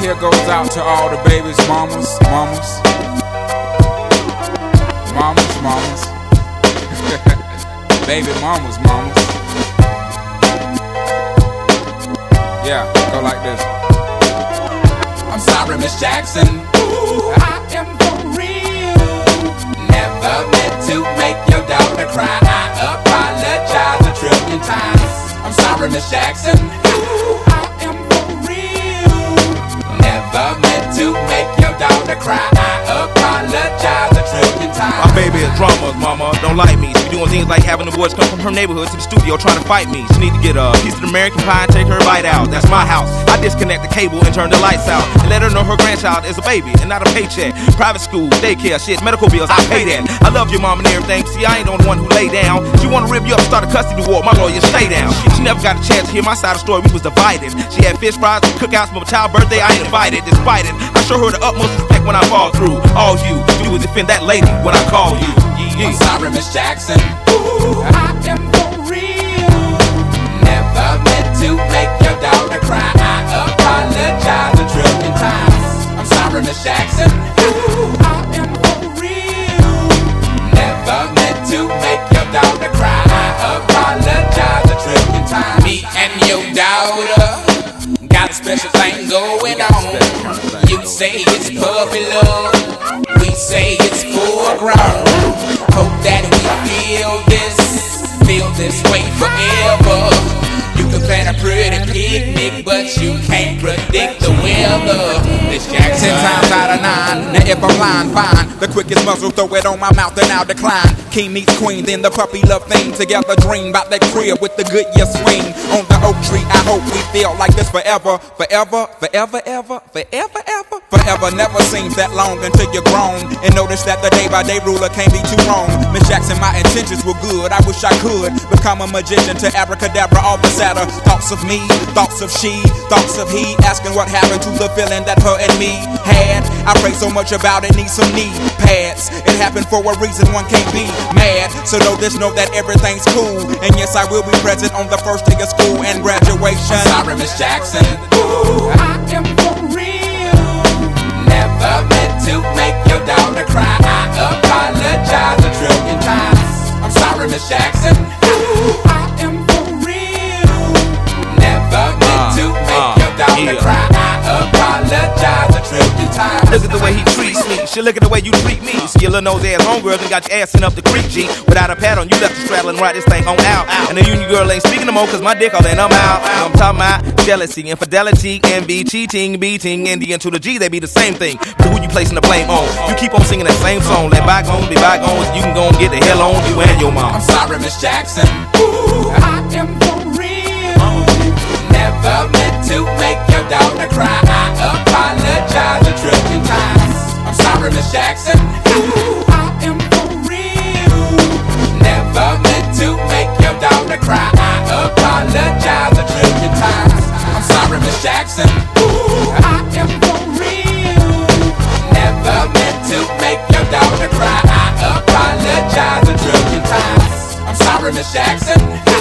here goes out to all the babies, mamas. Baby mamas. Yeah, go like this. I'm sorry, Miss Jackson. Ooh, I am for real. Never meant to make your daughter cry. I apologize a trillion times. I'm sorry, Miss Jackson. Ooh, I am for real. Never meant to make your daughter cry. I apologize a trillion times. My baby is drama, mama, don't like me. She doing things like having the boys come from her neighborhood to the studio trying to fight me. She need to get a piece of the American pie and take her bite out. That's my house. I disconnect the cable and turn the lights out and let her know her grandchild is a baby and not a paycheck. Private school, daycare, shit, medical bills, I pay that. I love your mom and everything. See, I ain't the one who lay down. She wanna rip you up, start a custody war. My lawyer, stay down. She never got a chance to hear my side of the story. We was divided. She had fish fries and cookouts for my child's birthday. I ain't invited. Despite it, I show her the utmost respect when I fall through. All you do is defend that lady when I call you. I'm sorry, Miss Jackson. Ooh, I am for real. Never meant to make your daughter cry. I apologize a trillion times. I'm sorry, Miss Jackson. Ooh, I am for real. Never meant to make your daughter cry. I apologize a trillion times. Me and your daughter got a special thing going on. You say it's puppy love, we say it's full grown. Hope that we feel this way forever. You can plan a pretty picnic, but you can't predict the weather. Miss Jackson. 10 times out of 9, now if I'm lying, fine. The quickest muzzle, throw it on my mouth and I'll decline. King meets queen, then the puppy love thing. Together dream about that crib with the good year swing. On the oak tree, I hope we feel like this forever. Forever. Forever never seems that long until you're grown. And notice that the day by day ruler can't be too wrong. Miss Jackson, my intentions were good. I wish I could become a magician to abracadabra all the sadder. Thoughts of me, thoughts of she, thoughts of he. Asking what happened to the feeling that her and me had. I pray so much about it, need some knee pads. It happened for a reason, one can't be mad. So know this, know that everything's cool. And yes, I will be present on the first day of school and graduation. I'm sorry, Miss Jackson. Ooh, I am for real. Never meant to make your daughter cry. I apologize a trillion times. I'm sorry, Miss Jackson. Ooh, I am for real. Never meant to make your daughter cry. I apologize a trillion times. Look at the way he treats me. She look at the way you treat me. See your little nose ass homegirl and got your ass sent up the creek, G. Without a pad on, you left the straddle and ride this thing on out. And the union girl ain't speaking no more, cause my dick all in, I'm out. I'm talking about jealousy, infidelity, envy, cheating, beating, and the N to the G, they be the same thing. But who you placing the blame on? You keep on singing that same song. Let bygones be bygones. You can go and get the hell on you and your mom. I'm sorry, Miss Jackson. Ooh, I am for real. Never meant to make your daughter cry. I apologize a trillion times. I'm sorry, Miss Jackson. Ooh, I am for real. Never meant to make your daughter cry. I apologize a trillion times. I'm sorry, Miss Jackson. Ooh, I am for real. Never meant to make your daughter cry. I apologize a trillion times. I'm sorry, Miss Jackson.